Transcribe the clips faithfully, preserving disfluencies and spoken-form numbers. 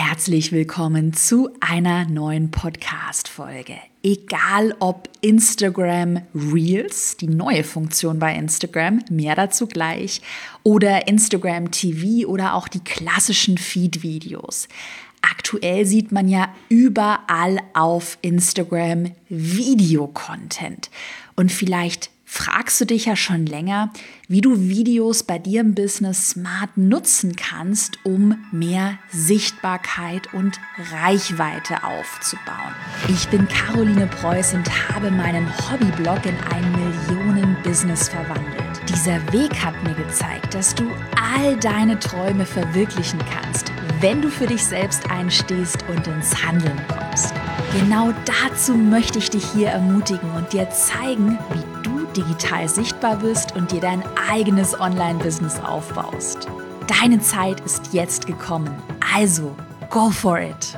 Herzlich willkommen zu einer neuen Podcast-Folge. Egal ob Instagram Reels, die neue Funktion bei Instagram, mehr dazu gleich, oder Instagram T V oder auch die klassischen Feed-Videos. Aktuell sieht man ja überall auf Instagram Videocontent. Und vielleicht fragst du dich ja schon länger, wie du Videos bei dir im Business smart nutzen kannst, um mehr Sichtbarkeit und Reichweite aufzubauen. Ich bin Caroline Preuß und habe meinen Hobbyblog in ein Millionen-Business verwandelt. Dieser Weg hat mir gezeigt, dass du all deine Träume verwirklichen kannst, wenn du für dich selbst einstehst und ins Handeln kommst. Genau dazu möchte ich dich hier ermutigen und dir zeigen, wie du digital sichtbar wirst und dir dein eigenes Online-Business aufbaust. Deine Zeit ist jetzt gekommen, also go for it!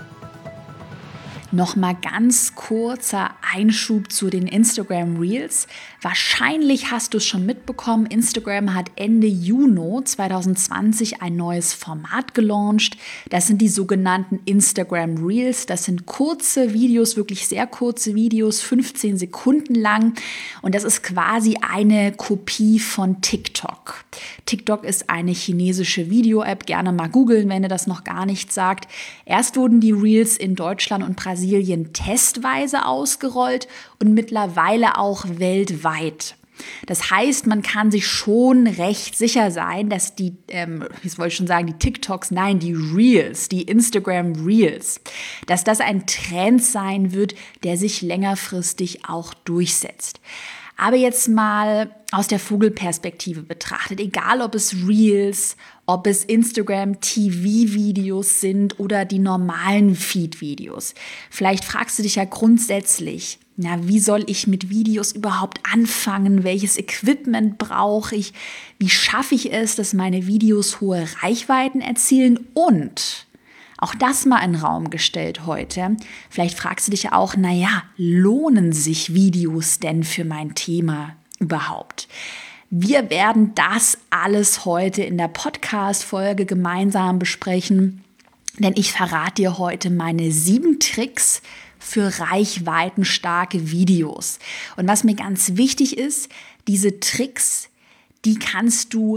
Nochmal ganz kurzer Einschub zu den Instagram Reels. Wahrscheinlich hast du es schon mitbekommen, Instagram hat Ende Juni zwanzig zwanzig ein neues Format gelauncht. Das sind die sogenannten Instagram Reels. Das sind kurze Videos, wirklich sehr kurze Videos, fünfzehn Sekunden lang. Und das ist quasi eine Kopie von TikTok. TikTok ist eine chinesische Video-App. Gerne mal googeln, wenn ihr das noch gar nicht sagt. Erst wurden die Reels in Deutschland und Brasilien testweise ausgerollt und mittlerweile auch weltweit. Das heißt, man kann sich schon recht sicher sein, dass die, ähm, jetzt wollte ich schon sagen, die TikToks, nein, die Reels, die Instagram Reels, dass das ein Trend sein wird, der sich längerfristig auch durchsetzt. Aber jetzt mal aus der Vogelperspektive betrachtet, egal ob es Reels, ob es Instagram T V-Videos sind oder die normalen Feed-Videos. Vielleicht fragst du dich ja grundsätzlich, na, wie soll ich mit Videos überhaupt anfangen? Welches Equipment brauche ich? Wie schaffe ich es, dass meine Videos hohe Reichweiten erzielen? Und auch das mal in den Raum gestellt heute. Vielleicht fragst du dich ja auch, naja, lohnen sich Videos denn für mein Thema überhaupt? Wir werden das alles heute in der Podcast-Folge gemeinsam besprechen, denn ich verrate dir heute meine sieben Tricks für reichweitenstarke Videos. Und was mir ganz wichtig ist, diese Tricks, die kannst du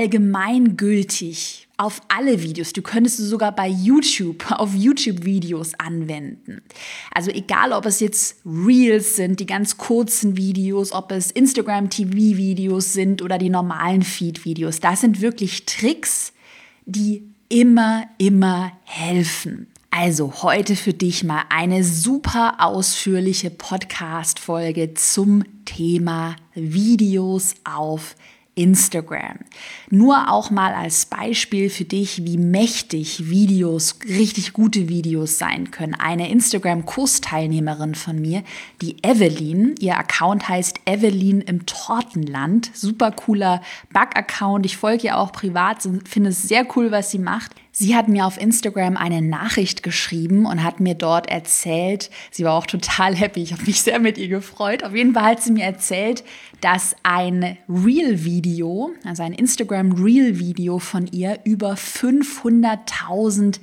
allgemeingültig auf alle Videos, du könntest du sogar bei YouTube, auf YouTube-Videos anwenden. Also egal, ob es jetzt Reels sind, die ganz kurzen Videos, ob es Instagram T V-Videos sind oder die normalen Feed-Videos. Das sind wirklich Tricks, die immer, immer helfen. Also heute für dich mal eine super ausführliche Podcast-Folge zum Thema Videos auf Instagram. Nur auch mal als Beispiel für dich, wie mächtig Videos, richtig gute Videos sein können. Eine Instagram-Kursteilnehmerin von mir, die Evelyn, ihr Account heißt Evelyn im Tortenland. Super cooler Bug-Account. Ich folge ihr auch privat, finde es sehr cool, was sie macht. Sie hat mir auf Instagram eine Nachricht geschrieben und hat mir dort erzählt, sie war auch total happy, ich habe mich sehr mit ihr gefreut. Auf jeden Fall hat sie mir erzählt, dass ein Reel-Video, also ein Instagram-Reel-Video von ihr über fünfhunderttausend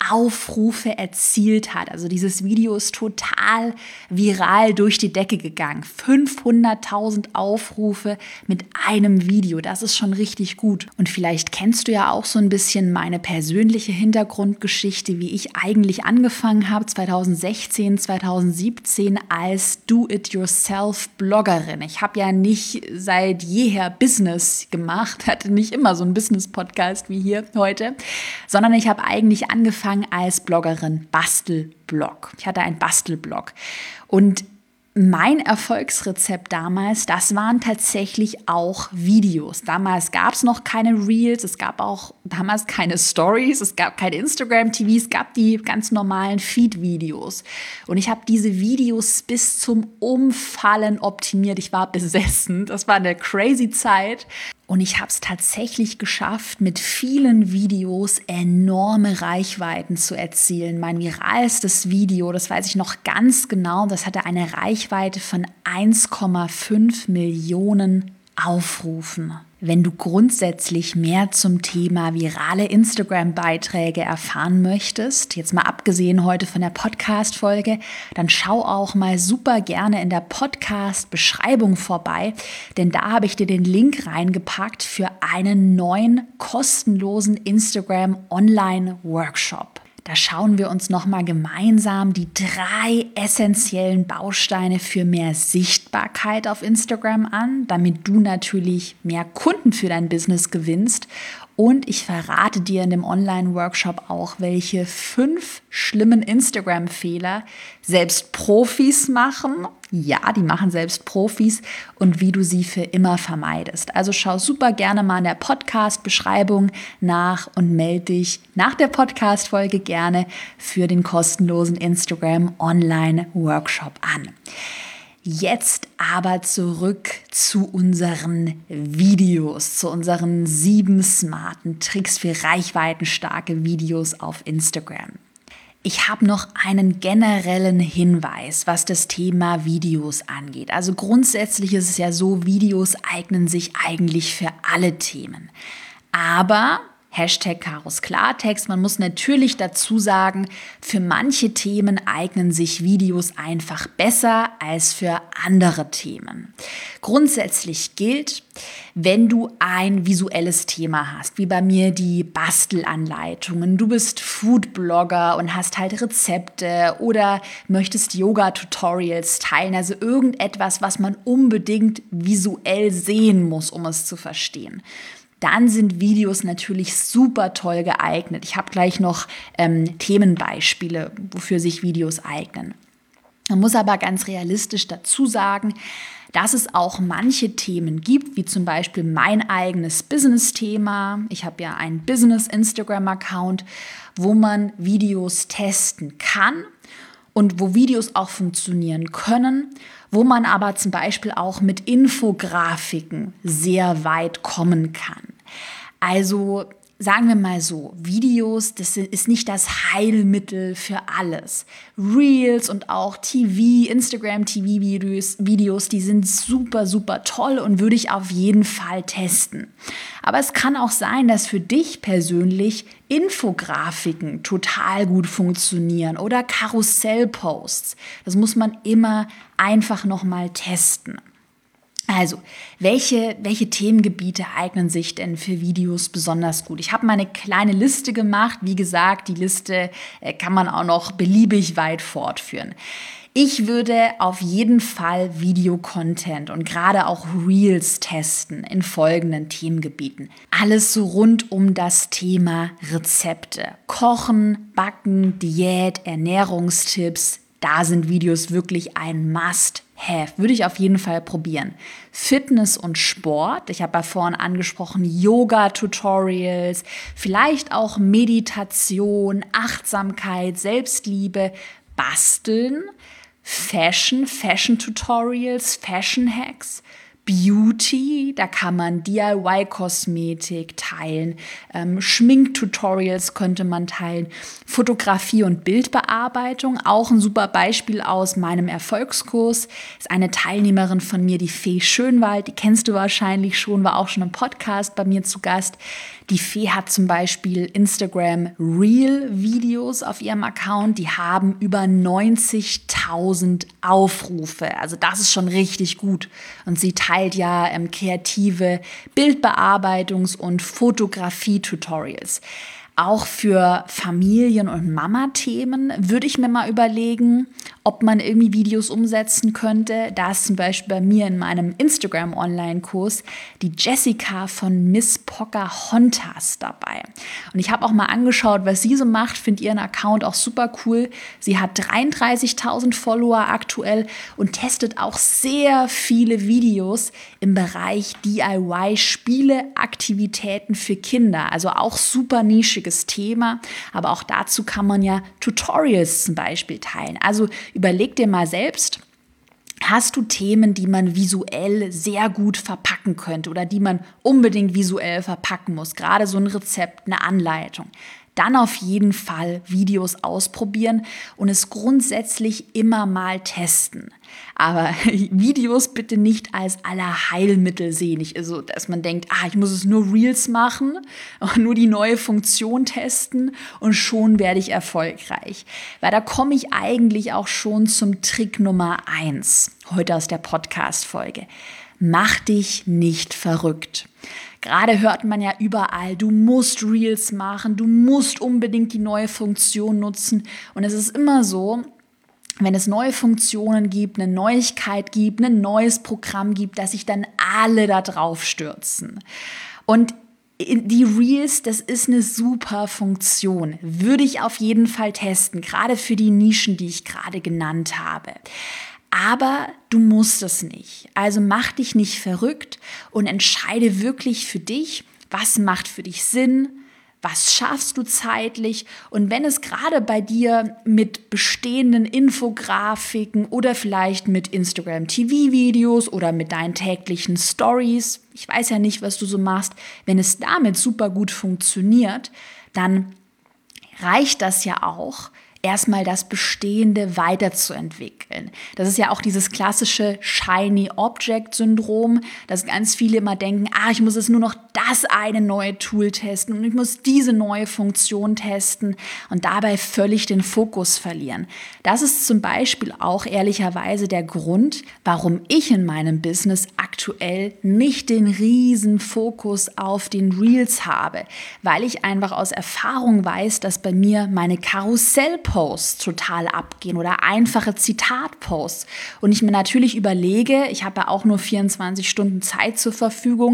Aufrufe erzielt hat. Also dieses Video ist total viral durch die Decke gegangen. fünfhunderttausend Aufrufe mit einem Video. Das ist schon richtig gut. Und vielleicht kennst du ja auch so ein bisschen meine persönliche Hintergrundgeschichte, wie ich eigentlich angefangen habe, zwanzig sechzehn, zwanzig siebzehn als Do-it-yourself-Bloggerin. Ich habe ja nicht seit jeher Business gemacht, hatte nicht immer so einen Business-Podcast wie hier heute, sondern ich habe eigentlich angefangen als Bloggerin, Bastelblog. Ich hatte einen Bastelblog und mein Erfolgsrezept damals, das waren tatsächlich auch Videos. Damals gab es noch keine Reels, es gab auch damals keine Stories, es gab keine Instagram-T V, es gab die ganz normalen Feed-Videos. Und ich habe diese Videos bis zum Umfallen optimiert. Ich war besessen, das war eine crazy Zeit. Und ich habe es tatsächlich geschafft, mit vielen Videos enorme Reichweiten zu erzielen. Mein viralstes Video, das weiß ich noch ganz genau, das hatte eine Reichweite von eins Komma fünf Millionen Aufrufen. Wenn du grundsätzlich mehr zum Thema virale Instagram-Beiträge erfahren möchtest, jetzt mal abgesehen heute von der Podcast-Folge, dann schau auch mal super gerne in der Podcast-Beschreibung vorbei, denn da habe ich dir den Link reingepackt für einen neuen kostenlosen Instagram-Online-Workshop. Da schauen wir uns nochmal gemeinsam die drei essentiellen Bausteine für mehr Sichtbarkeit auf Instagram an, damit du natürlich mehr Kunden für dein Business gewinnst. Und ich verrate dir in dem Online-Workshop auch, welche fünf schlimmen Instagram-Fehler selbst Profis machen. Ja, die machen selbst Profis und wie du sie für immer vermeidest. Also schau super gerne mal in der Podcast-Beschreibung nach und melde dich nach der Podcast-Folge gerne für den kostenlosen Instagram Online-Workshop an. Jetzt aber zurück zu unseren Videos, zu unseren sieben smarten Tricks für reichweitenstarke Videos auf Instagram. Ich habe noch einen generellen Hinweis, was das Thema Videos angeht. Also grundsätzlich ist es ja so, Videos eignen sich eigentlich für alle Themen. Aber Hashtag Karos Klartext, man muss natürlich dazu sagen, für manche Themen eignen sich Videos einfach besser als für andere Themen. Grundsätzlich gilt, wenn du ein visuelles Thema hast, wie bei mir die Bastelanleitungen, du bist Foodblogger und hast halt Rezepte oder möchtest Yoga-Tutorials teilen, also irgendetwas, was man unbedingt visuell sehen muss, um es zu verstehen. Dann sind Videos natürlich super toll geeignet. Ich habe gleich noch ähm, Themenbeispiele, wofür sich Videos eignen. Man muss aber ganz realistisch dazu sagen, dass es auch manche Themen gibt, wie zum Beispiel mein eigenes Business-Thema. Ich habe ja einen Business-Instagram-Account, wo man Videos testen kann und wo Videos auch funktionieren können, wo man aber zum Beispiel auch mit Infografiken sehr weit kommen kann. Also sagen wir mal so, Videos, das ist nicht das Heilmittel für alles. Reels und auch T V, Instagram-T V-Videos, Videos, die sind super, super toll und würde ich auf jeden Fall testen. Aber es kann auch sein, dass für dich persönlich Infografiken total gut funktionieren oder Karussellposts. Das muss man immer einfach nochmal testen. Also, welche, welche Themengebiete eignen sich denn für Videos besonders gut? Ich habe mal eine kleine Liste gemacht. Wie gesagt, die Liste äh, kann man auch noch beliebig weit fortführen. Ich würde auf jeden Fall Videocontent und gerade auch Reels testen in folgenden Themengebieten. Alles so rund um das Thema Rezepte. Kochen, Backen, Diät, Ernährungstipps. Da sind Videos wirklich ein Must-Have. Würde ich auf jeden Fall probieren. Fitness und Sport. Ich habe ja vorhin angesprochen, Yoga-Tutorials, vielleicht auch Meditation, Achtsamkeit, Selbstliebe, Basteln, Fashion, Fashion-Tutorials, Fashion-Hacks, Beauty, da kann man D I Y-Kosmetik teilen, ähm, Schminktutorials könnte man teilen, Fotografie und Bildbearbeitung, auch ein super Beispiel aus meinem Erfolgskurs, ist eine Teilnehmerin von mir, die Fee Schönwald, die kennst du wahrscheinlich schon, war auch schon im Podcast bei mir zu Gast. Die Fee hat zum Beispiel Instagram Reel-Videos auf ihrem Account, die haben über neunzigtausend Aufrufe, also das ist schon richtig gut und sie teilt ja ähm, kreative Bildbearbeitungs- und Fotografie-Tutorials. Auch für Familien- und Mama-Themen würde ich mir mal überlegen, ob man irgendwie Videos umsetzen könnte. Da ist zum Beispiel bei mir in meinem Instagram-Online-Kurs die Jessica von Miss Pocahontas dabei. Und ich habe auch mal angeschaut, was sie so macht, finde ihren Account auch super cool. Sie hat dreiunddreißigtausend Follower aktuell und testet auch sehr viele Videos im Bereich D I Y-Spiele, Aktivitäten für Kinder. Also auch super nischiges Thema, aber auch dazu kann man ja Tutorials zum Beispiel teilen. Also überleg dir mal selbst, hast du Themen, die man visuell sehr gut verpacken könnte oder die man unbedingt visuell verpacken muss, gerade so ein Rezept, eine Anleitung, dann auf jeden Fall Videos ausprobieren und es grundsätzlich immer mal testen. Aber Videos bitte nicht als Allerheilmittel sehen. Ich, also, dass man denkt, ah, ich muss es nur Reels machen, nur die neue Funktion testen und schon werde ich erfolgreich. Weil da komme ich eigentlich auch schon zum Trick Nummer eins heute aus der Podcast-Folge. Mach dich nicht verrückt. Gerade hört man ja überall, du musst Reels machen, du musst unbedingt die neue Funktion nutzen. Und es ist immer so, wenn es neue Funktionen gibt, eine Neuigkeit gibt, ein neues Programm gibt, dass sich dann alle da drauf stürzen. Und die Reels, das ist eine super Funktion. Würde ich auf jeden Fall testen, gerade für die Nischen, die ich gerade genannt habe. Aber du musst es nicht. Also mach dich nicht verrückt und entscheide wirklich für dich, was macht für dich Sinn, was schaffst du zeitlich. Und wenn es gerade bei dir mit bestehenden Infografiken oder vielleicht mit Instagram-T V-Videos oder mit deinen täglichen Stories, ich weiß ja nicht, was du so machst, wenn es damit super gut funktioniert, dann reicht das ja auch, erstmal das Bestehende weiterzuentwickeln. Das ist ja auch dieses klassische Shiny Object Syndrom, dass ganz viele immer denken, ah, ich muss jetzt nur noch das eine neue Tool testen und ich muss diese neue Funktion testen und dabei völlig den Fokus verlieren. Das ist zum Beispiel auch ehrlicherweise der Grund, warum ich in meinem Business aktuell nicht den riesen Fokus auf den Reels habe, weil ich einfach aus Erfahrung weiß, dass bei mir meine Karussell Posts total abgehen oder einfache Zitatposts. Und ich mir natürlich überlege, ich habe ja auch nur vierundzwanzig Stunden Zeit zur Verfügung,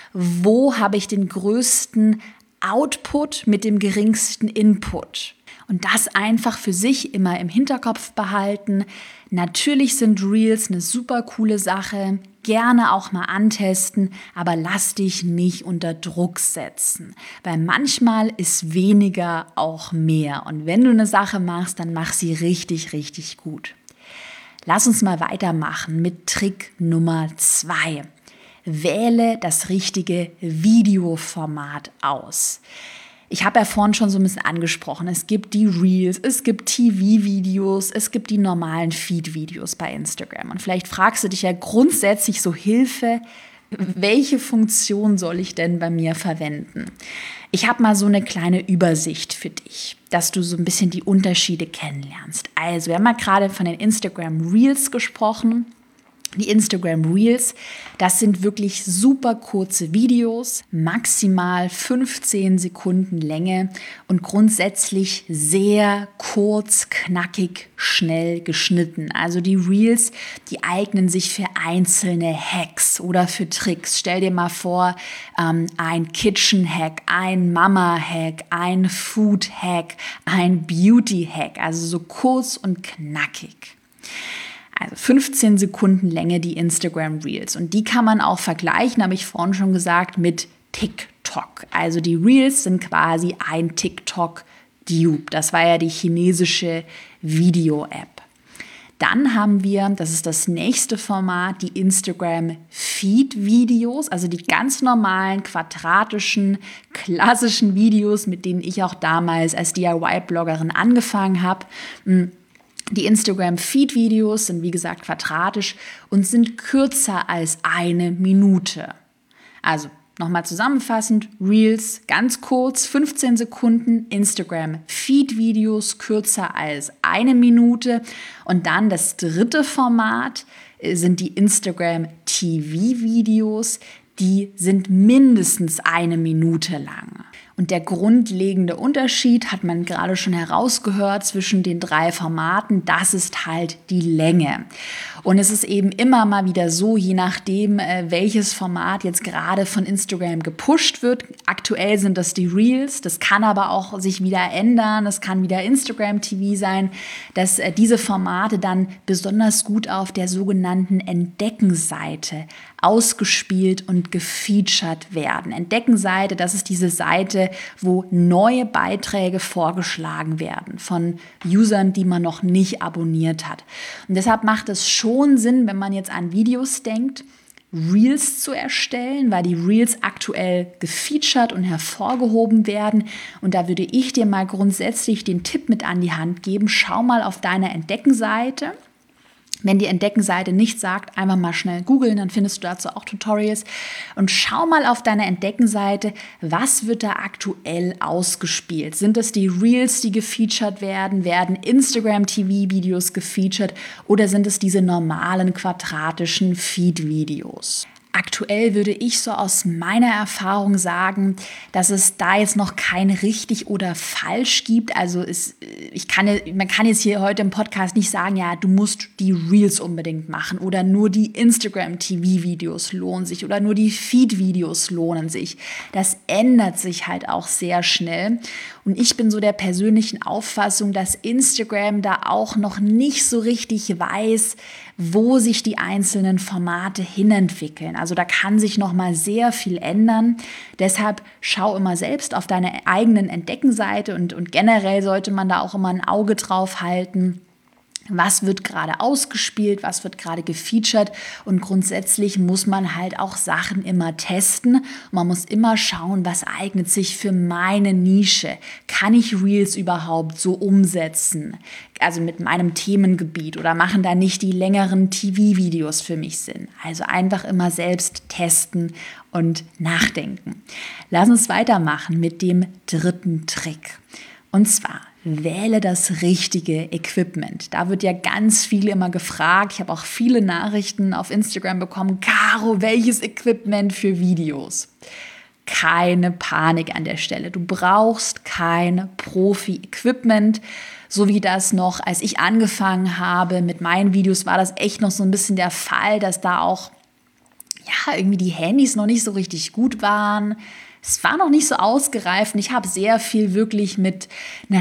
wo habe ich den größten Output mit dem geringsten Input? Und das einfach für sich immer im Hinterkopf behalten. Natürlich sind Reels eine super coole Sache, gerne auch mal antesten, aber lass dich nicht unter Druck setzen, weil manchmal ist weniger auch mehr. Und wenn du eine Sache machst, dann mach sie richtig, richtig gut. Lass uns mal weitermachen mit Trick Nummer zwei. Wähle das richtige Videoformat aus. Ich habe ja vorhin schon so ein bisschen angesprochen, es gibt die Reels, es gibt T V-Videos, es gibt die normalen Feed-Videos bei Instagram. Und vielleicht fragst du dich ja grundsätzlich so, Hilfe, welche Funktion soll ich denn bei mir verwenden? Ich habe mal so eine kleine Übersicht für dich, dass du so ein bisschen die Unterschiede kennenlernst. Also, wir haben mal gerade von den Instagram Reels gesprochen. Die Instagram Reels, das sind wirklich super kurze Videos, maximal fünfzehn Sekunden Länge und grundsätzlich sehr kurz, knackig, schnell geschnitten. Also die Reels, die eignen sich für einzelne Hacks oder für Tricks. Stell dir mal vor, ähm, ein Kitchen-Hack, ein Mama-Hack, ein Food-Hack, ein Beauty-Hack, also so kurz und knackig. Also fünfzehn Sekunden Länge die Instagram Reels. Und die kann man auch vergleichen, habe ich vorhin schon gesagt, mit TikTok. Also die Reels sind quasi ein TikTok-Dupe. Das war ja die chinesische Video-App. Dann haben wir, das ist das nächste Format, die Instagram Feed-Videos, also die ganz normalen, quadratischen, klassischen Videos, mit denen ich auch damals als D I Y-Bloggerin angefangen habe. Die Instagram-Feed-Videos sind wie gesagt quadratisch und sind kürzer als eine Minute. Also nochmal zusammenfassend, Reels ganz kurz, fünfzehn Sekunden, Instagram-Feed-Videos kürzer als eine Minute und dann das dritte Format sind die Instagram-T V-Videos, die sind mindestens eine Minute lang. Und der grundlegende Unterschied hat man gerade schon herausgehört zwischen den drei Formaten, das ist halt die Länge. Und es ist eben immer mal wieder so, je nachdem, welches Format jetzt gerade von Instagram gepusht wird. Aktuell sind das die Reels, das kann aber auch sich wieder ändern, es kann wieder Instagram T V sein, dass diese Formate dann besonders gut auf der sogenannten Entdeckenseite ausgespielt und gefeatured werden. Entdeckenseite, das ist diese Seite, wo neue Beiträge vorgeschlagen werden von Usern, die man noch nicht abonniert hat. Und deshalb macht es schon Sinn, wenn man jetzt an Videos denkt, Reels zu erstellen, weil die Reels aktuell gefeatured und hervorgehoben werden. Und da würde ich dir mal grundsätzlich den Tipp mit an die Hand geben, schau mal auf deiner Entdeckenseite. Wenn die Entdeckenseite nicht sagt, einfach mal schnell googeln, dann findest du dazu auch Tutorials. Und schau mal auf deiner Entdeckenseite, was wird da aktuell ausgespielt? Sind es die Reels, die gefeatured werden? Werden Instagram-T V-Videos gefeatured? Oder sind es diese normalen quadratischen Feed-Videos? Aktuell würde ich so aus meiner Erfahrung sagen, dass es da jetzt noch kein richtig oder falsch gibt. Also es, ich kann, man kann jetzt hier heute im Podcast nicht sagen, ja, du musst die Reels unbedingt machen oder nur die Instagram-T V-Videos lohnen sich oder nur die Feed-Videos lohnen sich. Das ändert sich halt auch sehr schnell. Und ich bin so der persönlichen Auffassung, dass Instagram da auch noch nicht so richtig weiß, wo sich die einzelnen Formate hinentwickeln. Also da kann sich noch mal sehr viel ändern. Deshalb schau immer selbst auf deine eigenen Entdeckenseite und, und generell sollte man da auch immer ein Auge drauf halten. Was wird gerade ausgespielt, was wird gerade gefeatured und grundsätzlich muss man halt auch Sachen immer testen. Man muss immer schauen, was eignet sich für meine Nische. Kann ich Reels überhaupt so umsetzen? Also mit meinem Themengebiet oder machen da nicht die längeren T V-Videos für mich Sinn? Also einfach immer selbst testen und nachdenken. Lass uns weitermachen mit dem dritten Trick. Und zwar wähle das richtige Equipment. Da wird ja ganz viel immer gefragt. Ich habe auch viele Nachrichten auf Instagram bekommen. Caro, welches Equipment für Videos? Keine Panik an der Stelle. Du brauchst kein Profi-Equipment. So wie das noch, als ich angefangen habe mit meinen Videos, war das echt noch so ein bisschen der Fall, dass da auch ja, irgendwie die Handys noch nicht so richtig gut waren. Es war noch nicht so ausgereift und ich habe sehr viel wirklich mit einer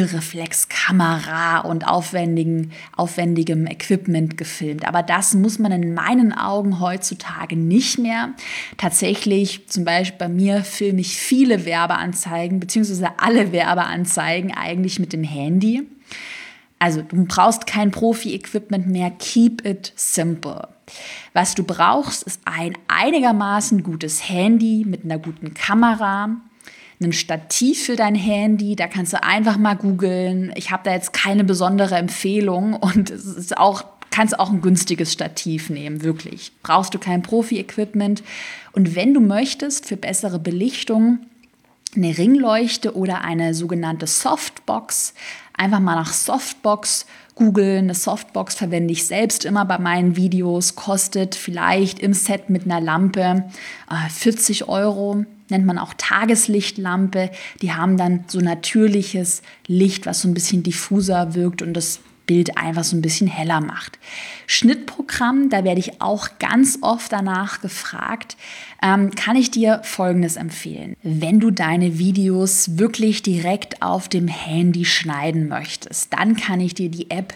Spiegelreflexkamera und aufwendigen, aufwendigem Equipment gefilmt. Aber das muss man in meinen Augen heutzutage nicht mehr. Tatsächlich, zum Beispiel bei mir filme ich viele Werbeanzeigen, beziehungsweise alle Werbeanzeigen eigentlich mit dem Handy. Also du brauchst kein Profi-Equipment mehr, keep it simple. Was du brauchst, ist ein einigermaßen gutes Handy mit einer guten Kamera, ein Stativ für dein Handy, da kannst du einfach mal googeln. Ich habe da jetzt keine besondere Empfehlung und es ist auch, kannst auch ein günstiges Stativ nehmen, wirklich. Brauchst du kein Profi-Equipment. Und wenn du möchtest, für bessere Belichtung, eine Ringleuchte oder eine sogenannte Softbox, einfach mal nach Softbox googeln. Eine Softbox verwende ich selbst immer bei meinen Videos, kostet vielleicht im Set mit einer Lampe äh, vierzig Euro, nennt man auch Tageslichtlampe. Die haben dann so natürliches Licht, was so ein bisschen diffuser wirkt und das Bild einfach so ein bisschen heller macht. Schnittprogramm, da werde ich auch ganz oft danach gefragt, ähm, kann ich dir Folgendes empfehlen. Wenn du deine Videos wirklich direkt auf dem Handy schneiden möchtest, dann kann ich dir die App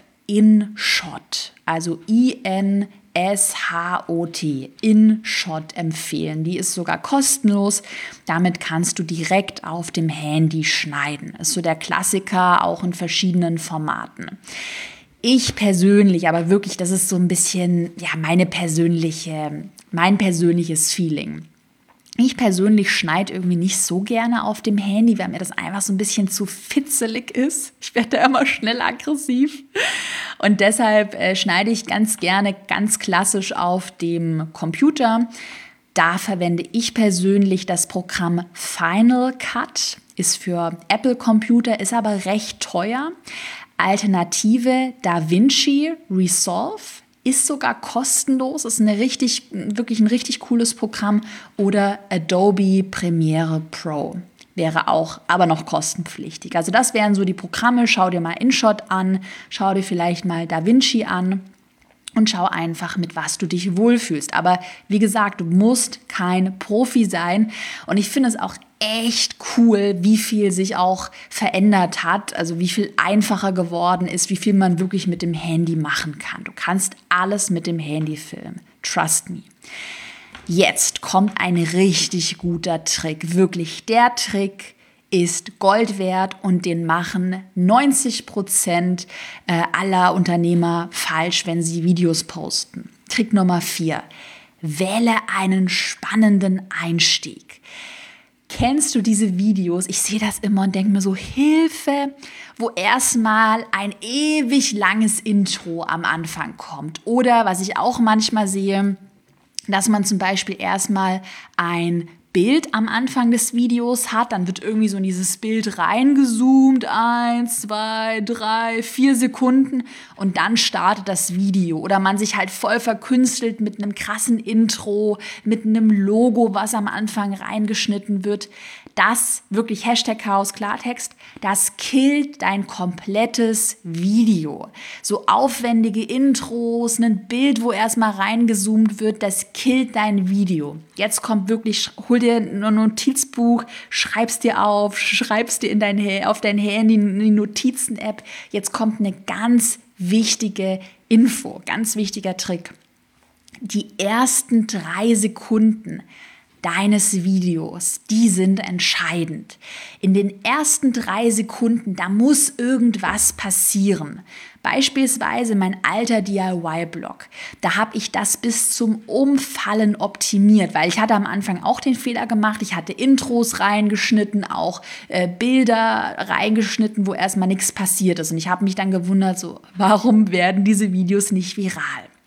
InShot, also I N S H O T, InShot empfehlen. Die ist sogar kostenlos. Damit kannst du direkt auf dem Handy schneiden. Ist so der Klassiker, auch in verschiedenen Formaten. Ich persönlich, aber wirklich, das ist so ein bisschen ja meine persönliche, mein persönliches Feeling. Ich persönlich schneide irgendwie nicht so gerne auf dem Handy, weil mir das einfach so ein bisschen zu fitzelig ist. Ich werde da immer schnell aggressiv. Und deshalb äh, schneide ich ganz gerne ganz klassisch auf dem Computer. Da verwende ich persönlich das Programm Final Cut. Ist für Apple-Computer, ist aber recht teuer. Alternative DaVinci Resolve. Ist sogar kostenlos, ist eine richtig, wirklich ein richtig cooles Programm. Oder Adobe Premiere Pro wäre auch, aber noch kostenpflichtig. Also das wären so die Programme. Schau dir mal InShot an, schau dir vielleicht mal DaVinci an und schau einfach, mit was du dich wohlfühlst. Aber wie gesagt, du musst kein Profi sein. Und ich finde es auch echt cool, wie viel sich auch verändert hat, also wie viel einfacher geworden ist, wie viel man wirklich mit dem Handy machen kann. Du kannst alles mit dem Handy filmen. Trust me. Jetzt kommt ein richtig guter Trick. Wirklich, der Trick ist Gold wert und den machen neunzig Prozent aller Unternehmer falsch, wenn sie Videos posten. Trick Nummer vier. wähle einen spannenden Einstieg. Kennst du diese Videos? Ich sehe das immer und denke mir so, Hilfe, wo erstmal ein ewig langes Intro am Anfang kommt. Oder was ich auch manchmal sehe, dass man zum Beispiel erstmal ein Bild am Anfang des Videos hat, dann wird irgendwie so in dieses Bild reingezoomt, eins, zwei, drei, vier Sekunden und dann startet das Video. Oder man sich halt voll verkünstelt mit einem krassen Intro, mit einem Logo, was am Anfang reingeschnitten wird. Das, wirklich Hashtag Chaos Klartext, das killt dein komplettes Video. So aufwendige Intros, ein Bild, wo erstmal reingezoomt wird, das killt dein Video. Jetzt kommt wirklich, hol dir ein Notizbuch, schreib's dir auf, schreib's dir in dein, auf dein Handy in die Notizen-App. Jetzt kommt eine ganz wichtige Info, ganz wichtiger Trick. Die ersten drei Sekunden deines Videos, die sind entscheidend. In den ersten drei Sekunden, da muss irgendwas passieren. Beispielsweise mein alter D I Y-Blog. Da habe ich das bis zum Umfallen optimiert, weil ich hatte am Anfang auch den Fehler gemacht. Ich hatte Intros reingeschnitten, auch äh, Bilder reingeschnitten, wo erstmal nichts passiert ist. Und ich habe mich dann gewundert, so, warum werden diese Videos nicht viral?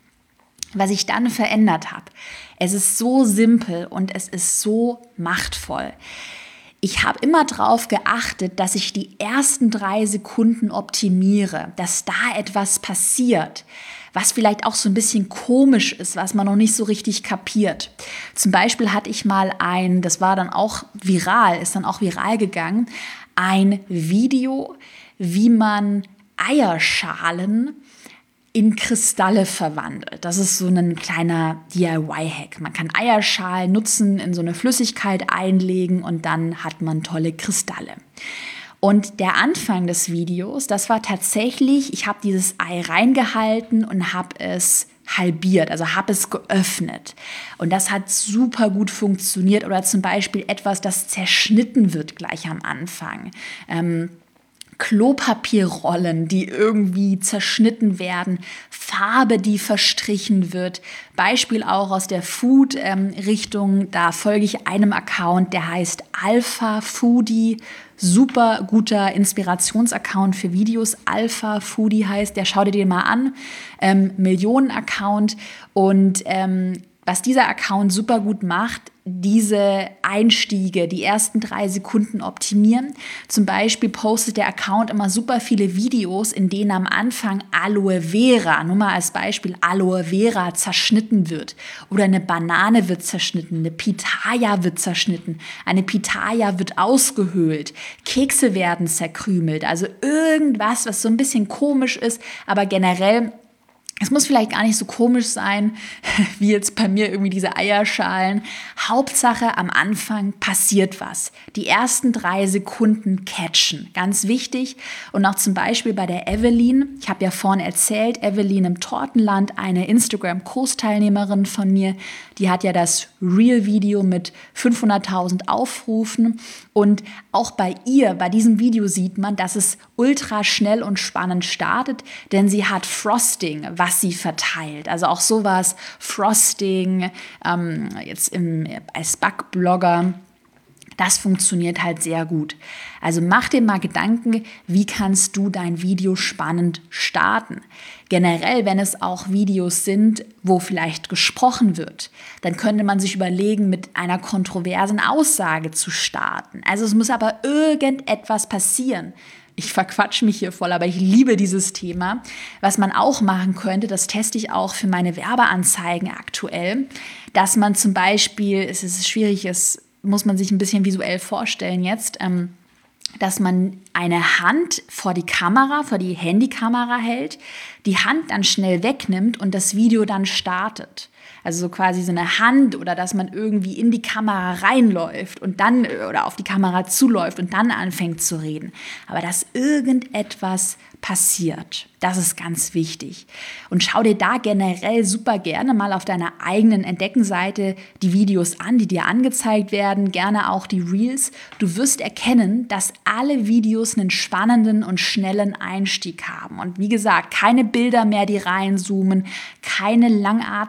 Was ich dann verändert habe, es ist so simpel und es ist so machtvoll. Ich habe immer darauf geachtet, dass ich die ersten drei Sekunden optimiere, dass da etwas passiert, was vielleicht auch so ein bisschen komisch ist, was man noch nicht so richtig kapiert. Zum Beispiel hatte ich mal ein, das war dann auch viral, ist dann auch viral gegangen, ein Video, wie man Eierschalen in Kristalle verwandelt. Das ist so ein kleiner D I Y-Hack. Man kann Eierschalen nutzen, in so eine Flüssigkeit einlegen und dann hat man tolle Kristalle. Und der Anfang des Videos, das war tatsächlich, ich habe dieses Ei reingehalten und habe es halbiert, also habe es geöffnet. Und das hat super gut funktioniert. Oder zum Beispiel etwas, das zerschnitten wird gleich am Anfang. Ähm, Klopapierrollen, die irgendwie zerschnitten werden, Farbe, die verstrichen wird. Beispiel auch aus der Food-Richtung, da folge ich einem Account, der heißt Alpha Foodie. Super guter Inspirationsaccount für Videos. Alpha Foodie heißt, der schau dir den mal an. Ähm, Millionen-Account. Und ähm, was dieser Account super gut macht, diese Einstiege, die ersten drei Sekunden optimieren. Zum Beispiel postet der Account immer super viele Videos, in denen am Anfang Aloe Vera, nur mal als Beispiel, Aloe Vera zerschnitten wird. Oder eine Banane wird zerschnitten, eine Pitaya wird zerschnitten, eine Pitaya wird ausgehöhlt, Kekse werden zerkrümelt. Also irgendwas, was so ein bisschen komisch ist, aber generell, es muss vielleicht gar nicht so komisch sein, wie jetzt bei mir irgendwie diese Eierschalen. Hauptsache, am Anfang passiert was. Die ersten drei Sekunden catchen, ganz wichtig. Und auch zum Beispiel bei der Evelyn, ich habe ja vorhin erzählt, Evelyn im Tortenland, eine Instagram-Kursteilnehmerin von mir, die hat ja das Reel-Video mit fünfhunderttausend Aufrufen. Und auch bei ihr, bei diesem Video sieht man, dass es ultra schnell und spannend startet, denn sie hat Frosting, was sie verteilt. Also auch sowas, Frosting, ähm, jetzt im, als Backblogger, das funktioniert halt sehr gut. Also mach dir mal Gedanken, wie kannst du dein Video spannend starten? Generell, wenn es auch Videos sind, wo vielleicht gesprochen wird, dann könnte man sich überlegen, mit einer kontroversen Aussage zu starten. Also es muss aber irgendetwas passieren. Ich verquatsche mich hier voll, aber ich liebe dieses Thema. Was man auch machen könnte, das teste ich auch für meine Werbeanzeigen aktuell, dass man zum Beispiel, es ist schwierig, es muss man sich ein bisschen visuell vorstellen jetzt, ähm, dass man eine Hand vor die Kamera, vor die Handykamera hält, die Hand dann schnell wegnimmt und das Video dann startet. Also so quasi so eine Hand oder dass man irgendwie in die Kamera reinläuft und dann oder auf die Kamera zuläuft und dann anfängt zu reden. Aber dass irgendetwas passiert, das ist ganz wichtig. Und schau dir da generell super gerne mal auf deiner eigenen Entdeckenseite die Videos an, die dir angezeigt werden, gerne auch die Reels. Du wirst erkennen, dass alle Videos einen spannenden und schnellen Einstieg haben. Und wie gesagt, keine Bilder mehr, die reinzoomen, keine langatmigen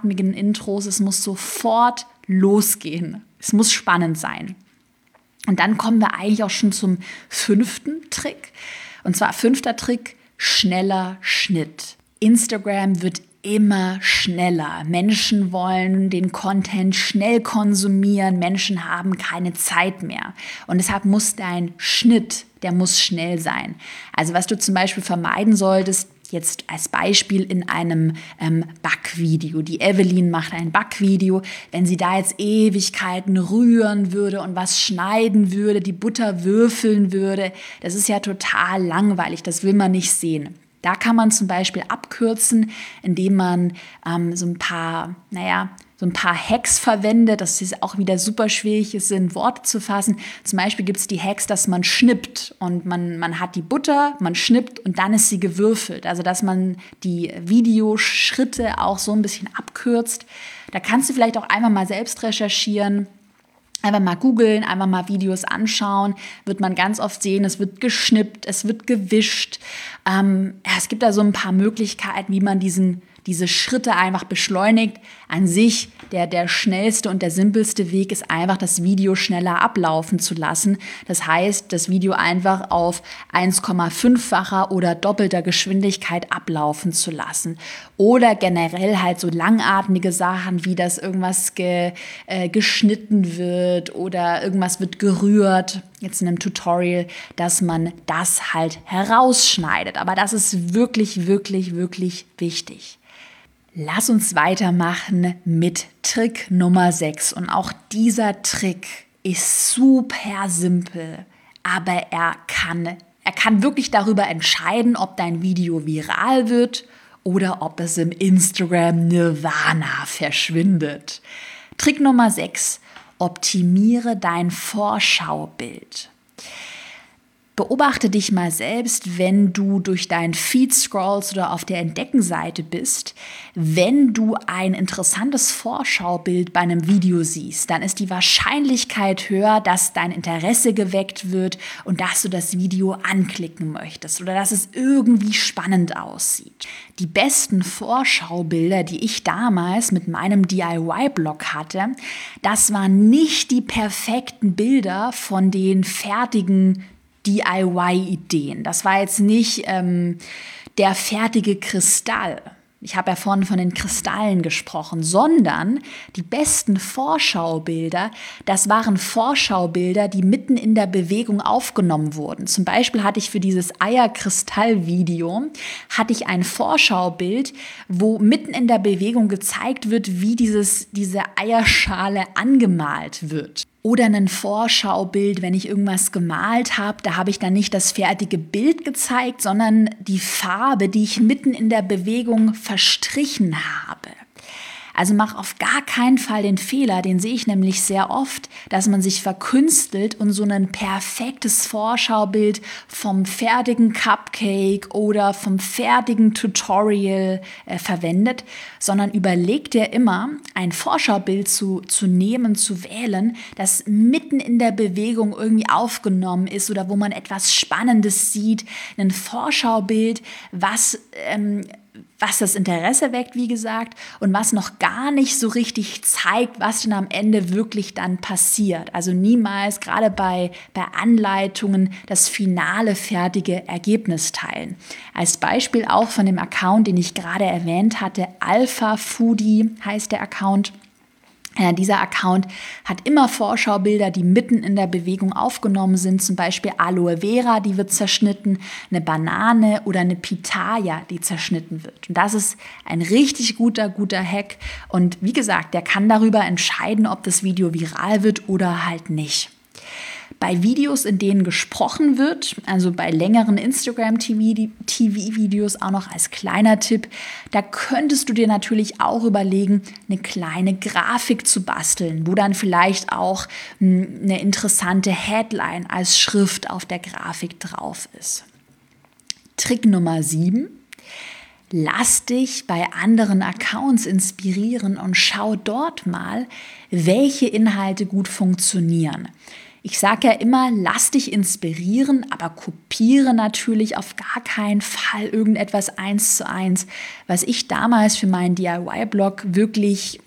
Intros, es muss sofort losgehen. Es muss spannend sein. Und dann kommen wir eigentlich auch schon zum fünften Trick. Und zwar fünfter Trick, schneller Schnitt. Instagram wird immer schneller. Menschen wollen den Content schnell konsumieren. Menschen haben keine Zeit mehr. Und deshalb muss dein Schnitt, der muss schnell sein. Also was du zum Beispiel vermeiden solltest, jetzt als Beispiel in einem ähm, Backvideo. Die Evelyn macht ein Backvideo. Wenn sie da jetzt Ewigkeiten rühren würde und was schneiden würde, die Butter würfeln würde, das ist ja total langweilig. Das will man nicht sehen. Da kann man zum Beispiel abkürzen, indem man ähm, so ein paar, naja, so ein paar Hacks verwendet. Das ist auch wieder super schwierig, es in Worte zu fassen. Zum Beispiel gibt es die Hacks, dass man schnippt und man, man hat die Butter, man schnippt und dann ist sie gewürfelt. Also dass man die Videoschritte auch so ein bisschen abkürzt. Da kannst du vielleicht auch einmal mal selbst recherchieren. Einfach mal googeln, einfach mal Videos anschauen, wird man ganz oft sehen, es wird geschnippt, es wird gewischt. Ähm, ja, es gibt da so ein paar Möglichkeiten, wie man diesen, diese Schritte einfach beschleunigt. An sich, der, der schnellste und der simpelste Weg ist einfach, das Video schneller ablaufen zu lassen. Das heißt, das Video einfach auf eins Komma fünffacher oder doppelter Geschwindigkeit ablaufen zu lassen. Oder generell halt so langatmige Sachen, wie dass irgendwas ge, äh, geschnitten wird oder irgendwas wird gerührt, jetzt in einem Tutorial, dass man das halt herausschneidet. Aber das ist wirklich, wirklich, wirklich wichtig. Lass uns weitermachen mit Trick Nummer sechs. Und auch dieser Trick ist super simpel, aber er kann, er kann wirklich darüber entscheiden, ob dein Video viral wird oder ob es im Instagram Nirvana verschwindet. Trick Nummer sechs. Optimiere dein Vorschaubild. Beobachte dich mal selbst, wenn du durch deinen Feed scrollst oder auf der Entdeckenseite bist. Wenn du ein interessantes Vorschaubild bei einem Video siehst, dann ist die Wahrscheinlichkeit höher, dass dein Interesse geweckt wird und dass du das Video anklicken möchtest oder dass es irgendwie spannend aussieht. Die besten Vorschaubilder, die ich damals mit meinem D I Y-Blog hatte, das waren nicht die perfekten Bilder von den fertigen D I Y-Ideen. Das war jetzt nicht ähm, der fertige Kristall. Ich habe ja vorhin von den Kristallen gesprochen, sondern die besten Vorschaubilder, das waren Vorschaubilder, die mitten in der Bewegung aufgenommen wurden. Zum Beispiel hatte ich für dieses Eierkristall-Video hatte ich ein Vorschaubild, wo mitten in der Bewegung gezeigt wird, wie dieses, diese Eierschale angemalt wird. Oder ein Vorschaubild, wenn ich irgendwas gemalt habe, da habe ich dann nicht das fertige Bild gezeigt, sondern die Farbe, die ich mitten in der Bewegung verstrichen habe. Also mach auf gar keinen Fall den Fehler, den sehe ich nämlich sehr oft, dass man sich verkünstelt und so ein perfektes Vorschaubild vom fertigen Cupcake oder vom fertigen Tutorial äh, verwendet, sondern überleg dir immer, ein Vorschaubild zu, zu nehmen, zu wählen, das mitten in der Bewegung irgendwie aufgenommen ist oder wo man etwas Spannendes sieht, ein Vorschaubild, was ähm, was das Interesse weckt, wie gesagt, und was noch gar nicht so richtig zeigt, was denn am Ende wirklich dann passiert. Also niemals, gerade bei, bei Anleitungen, das finale, fertige Ergebnis teilen. Als Beispiel auch von dem Account, den ich gerade erwähnt hatte, Alpha Foodie heißt der Account. Ja, dieser Account hat immer Vorschaubilder, die mitten in der Bewegung aufgenommen sind, zum Beispiel Aloe Vera, die wird zerschnitten, eine Banane oder eine Pitaya, die zerschnitten wird. Und das ist ein richtig guter, guter Hack. Und wie gesagt, der kann darüber entscheiden, ob das Video viral wird oder halt nicht. Bei Videos, in denen gesprochen wird, also bei längeren Instagram-T V-Videos auch noch als kleiner Tipp, da könntest du dir natürlich auch überlegen, eine kleine Grafik zu basteln, wo dann vielleicht auch eine interessante Headline als Schrift auf der Grafik drauf ist. Trick Nummer sieben. Lass dich bei anderen Accounts inspirieren und schau dort mal, welche Inhalte gut funktionieren. Ich sage ja immer, lass dich inspirieren, aber kopiere natürlich auf gar keinen Fall irgendetwas eins zu eins. Was ich damals für meinen D I Y-Blog wirklich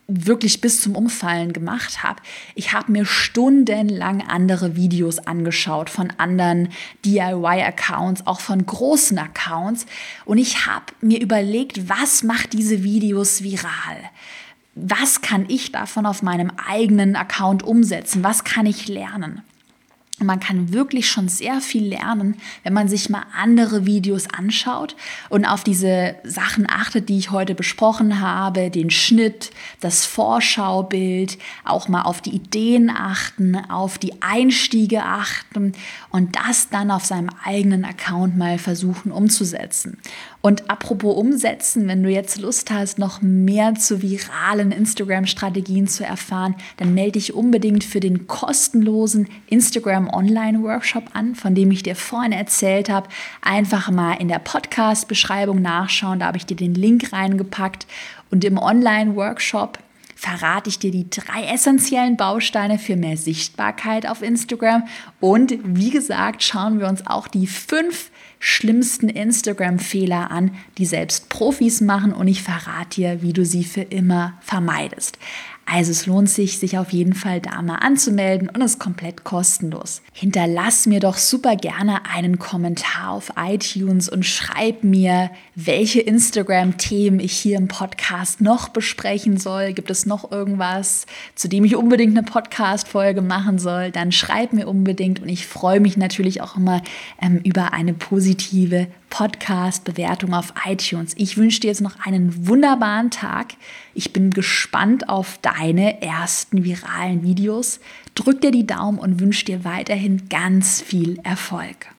wirklich bis zum Umfallen gemacht habe. Ich habe mir stundenlang andere Videos angeschaut von anderen D I Y-Accounts, auch von großen Accounts. Und ich habe mir überlegt, was macht diese Videos viral? Was kann ich davon auf meinem eigenen Account umsetzen? Was kann ich lernen? Und man kann wirklich schon sehr viel lernen, wenn man sich mal andere Videos anschaut und auf diese Sachen achtet, die ich heute besprochen habe, den Schnitt, das Vorschaubild, auch mal auf die Ideen achten, auf die Einstiege achten und das dann auf seinem eigenen Account mal versuchen umzusetzen. Und apropos umsetzen, wenn du jetzt Lust hast, noch mehr zu viralen Instagram-Strategien zu erfahren, dann melde dich unbedingt für den kostenlosen Instagram Online-Workshop an, von dem ich dir vorhin erzählt habe. Einfach mal in der Podcast-Beschreibung nachschauen, da habe ich dir den Link reingepackt. Und im Online-Workshop verrate ich dir die drei essentiellen Bausteine für mehr Sichtbarkeit auf Instagram. Und wie gesagt, schauen wir uns auch die fünf schlimmsten Instagram-Fehler an, die selbst Profis machen, und ich verrate dir, wie du sie für immer vermeidest. Also es lohnt sich, sich auf jeden Fall da mal anzumelden und ist komplett kostenlos. Hinterlass mir doch super gerne einen Kommentar auf iTunes und schreib mir, welche Instagram-Themen ich hier im Podcast noch besprechen soll. Gibt es noch irgendwas, zu dem ich unbedingt eine Podcast-Folge machen soll? Dann schreib mir unbedingt, und ich freue mich natürlich auch immer ähm, über eine positive Podcast-Bewertung auf iTunes. Ich wünsche dir jetzt noch einen wunderbaren Tag. Ich bin gespannt auf deine ersten viralen Videos. Drück dir die Daumen und wünsche dir weiterhin ganz viel Erfolg.